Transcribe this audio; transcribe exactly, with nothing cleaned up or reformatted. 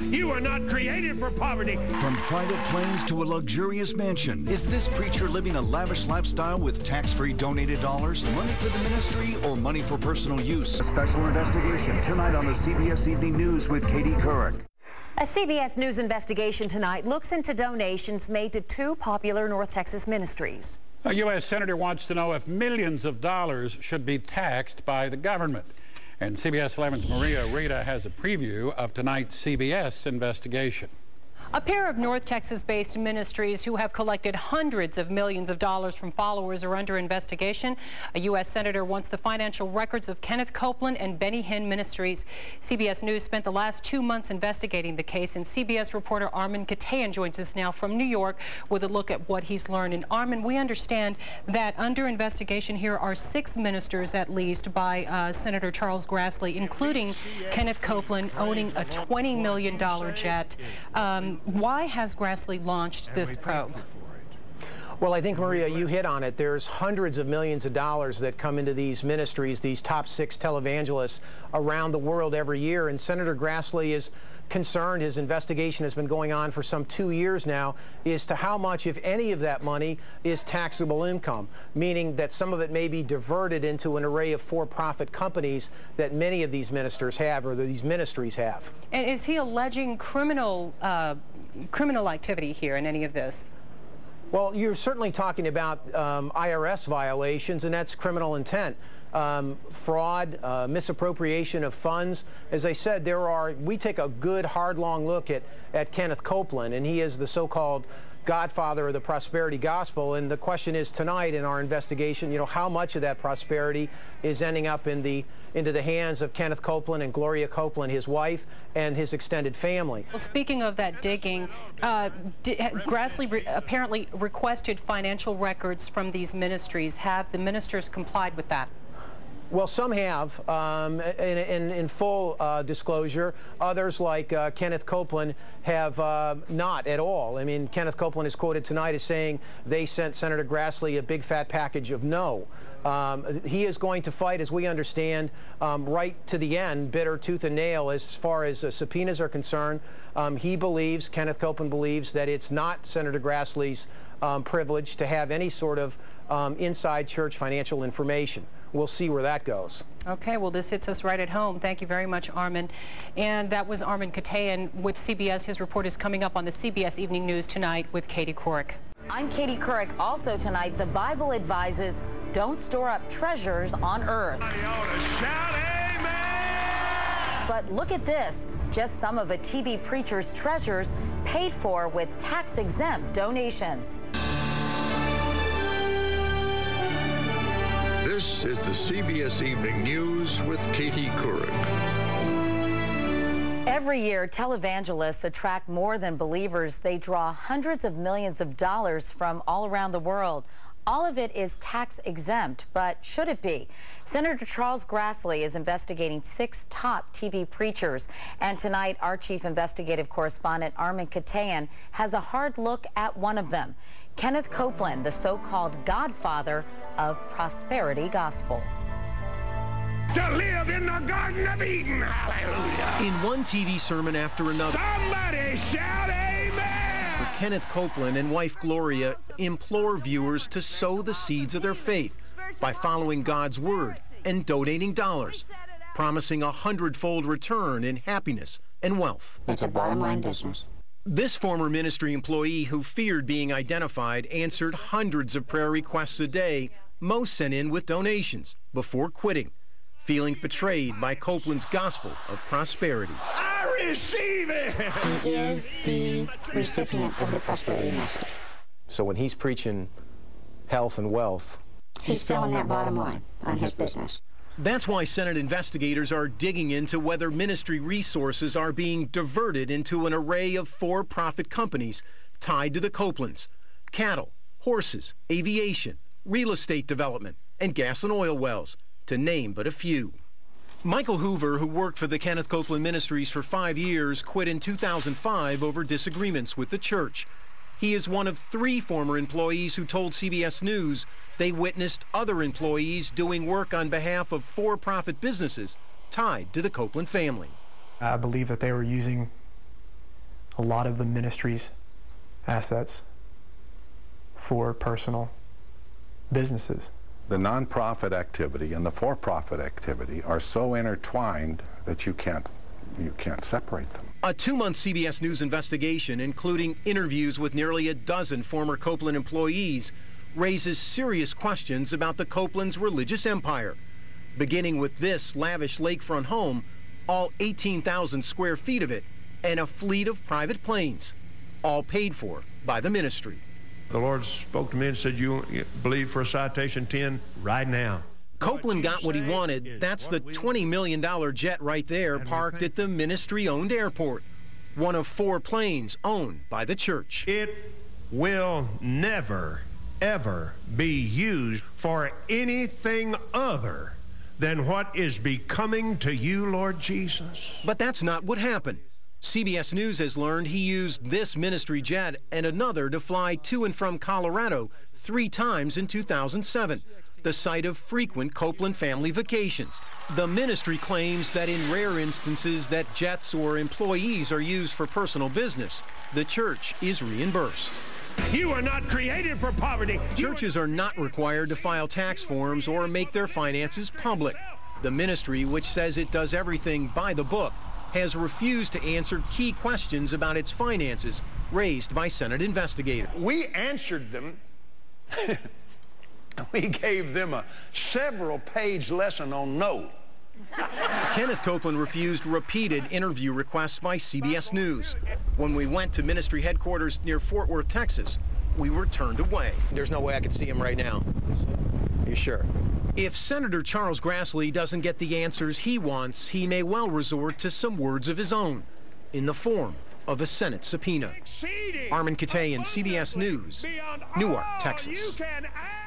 You are not created for poverty. From private planes to a luxurious mansion, is this preacher living a lavish lifestyle with tax-free donated dollars, money for the ministry, or money for personal use? A special investigation tonight on the C B S Evening News with Katie Couric. A C B S News investigation tonight looks into donations made to two popular North Texas ministries. A U S senator wants to know if millions of dollars should be taxed by the government. And C B S eleven's Maria Rita has a preview of tonight's C B S investigation. A pair of North Texas-based ministries who have collected hundreds of millions of dollars from followers are under investigation. A U S senator wants the financial records of Kenneth Copeland and Benny Hinn Ministries. C B S News spent the last two months investigating the case, and C B S reporter Armin Katayan joins us now from New York with a look at what he's learned. And Armin, we understand that under investigation here are six ministers at least by uh, Senator Charles Grassley, including Kenneth Copeland owning a twenty million dollar jet. Um, Why has Grassley launched this probe? Well, I think, Maria, you hit on it. There's hundreds of millions of dollars that come into these ministries, these top six televangelists around the world every year. And Senator Grassley is concerned, his investigation has been going on for some two years now, as to how much, if any of that money, is taxable income, meaning that some of it may be diverted into an array of for-profit companies that many of these ministers have, or these ministries have. And is he alleging criminal, uh, criminal activity here in any of this? Well, you're certainly talking about um, I R S violations, and that's criminal intent. Um, fraud, uh, misappropriation of funds. As I said, there are, we take a good, hard, long look at, at Kenneth Copeland, and he is the so-called godfather of the prosperity gospel. And the question is tonight in our investigation, you know, how much of that prosperity is ending up in the into the hands of Kenneth Copeland and Gloria Copeland, his wife, and his extended family. Well, speaking of that digging, uh, Grassley re apparently requested financial records from these ministries. Have the ministers complied with that? Well, some have, um, in, in, in full uh, disclosure. Others, like uh, Kenneth Copeland, have uh, not at all. I mean, Kenneth Copeland is quoted tonight as saying they sent Senator Grassley a big fat package of no. Um, he is going to fight, as we understand, um, right to the end, bitter tooth and nail, as far as uh, subpoenas are concerned. Um, he believes, Kenneth Copeland believes, that it's not Senator Grassley's um, privilege to have any sort of um, inside church financial information. We'll see where that goes. Okay, well, this hits us right at home. Thank you very much, Armin. And that was Armin Katayan with C B S. His report is coming up on the C B S Evening News tonight with Katie Couric. I'm Katie Couric. Also tonight, the Bible advises don't store up treasures on earth. Shout amen! But look at this. Just some of a T V preacher's treasures paid for with tax-exempt donations. This is the C B S Evening News with Katie Couric. Every year, televangelists attract more than believers. They draw hundreds of millions of dollars from all around the world. All of it is tax exempt, but should it be? Senator Charles Grassley is investigating six top T V preachers. And tonight, our chief investigative correspondent, Armin Katayan, has a hard look at one of them, Kenneth Copeland, the so-called godfather of prosperity gospel. To live in the Garden of Eden, hallelujah. In one T V sermon after another, Somebody shout amen! Kenneth Copeland and wife Gloria implore viewers to sow the seeds of their faith by following God's word and donating dollars, promising a hundredfold return in happiness and wealth. It's a bottom line business. This former ministry employee who feared being identified answered hundreds of prayer requests a day, most sent in with donations, before quitting, feeling betrayed by Copeland's gospel of prosperity. I receive it! He is the recipient of the prosperity message. So when he's preaching health and wealth, he's filling that bottom line on his business. That's why Senate investigators are digging into whether ministry resources are being diverted into an array of for-profit companies tied to the Copelands: cattle, horses, aviation, real estate development, and gas and oil wells, to name but a few. Michael Hoover, who worked for the Kenneth Copeland Ministries for five years, quit in two thousand five over disagreements with the church. He is one of three former employees who told C B S News they witnessed other employees doing work on behalf of for-profit businesses tied to the Copeland family. I believe that they were using a lot of the ministry's assets for personal businesses. The nonprofit activity and the for-profit activity are so intertwined that you can't, you can't separate them. A two-month C B S News investigation, including interviews with nearly a dozen former Copeland employees, raises serious questions about the Copeland's religious empire, beginning with this lavish lakefront home, all eighteen thousand square feet of it, and a fleet of private planes, all paid for by the ministry. The Lord spoke to me and said, you believe for a citation ten right now. Copeland got what he wanted. That's the twenty million dollar jet right there parked at the ministry-owned airport, one of four planes owned by the church. It will never, ever be used for anything other than what is becoming to you, Lord Jesus. But that's not what happened. C B S News has learned he used this ministry jet and another to fly to and from Colorado three times in two thousand seven, the site of frequent Copeland family vacations. The ministry claims that in rare instances that jets or employees are used for personal business, the church is reimbursed. You are not created for poverty. Churches are not required to file tax forms or make their finances public. The ministry, which says it does everything by the book, has refused to answer key questions about its finances raised by Senate investigators. We answered them. We gave them a several-page lesson on no. Kenneth Copeland refused repeated interview requests by C B S News. When we went to ministry headquarters near Fort Worth, Texas, we were turned away. There's no way I could see him right now. You sure? If Senator Charles Grassley doesn't get the answers he wants, he may well resort to some words of his own in the form of a Senate subpoena. Armin Katayan, C B S News, Newark, Texas.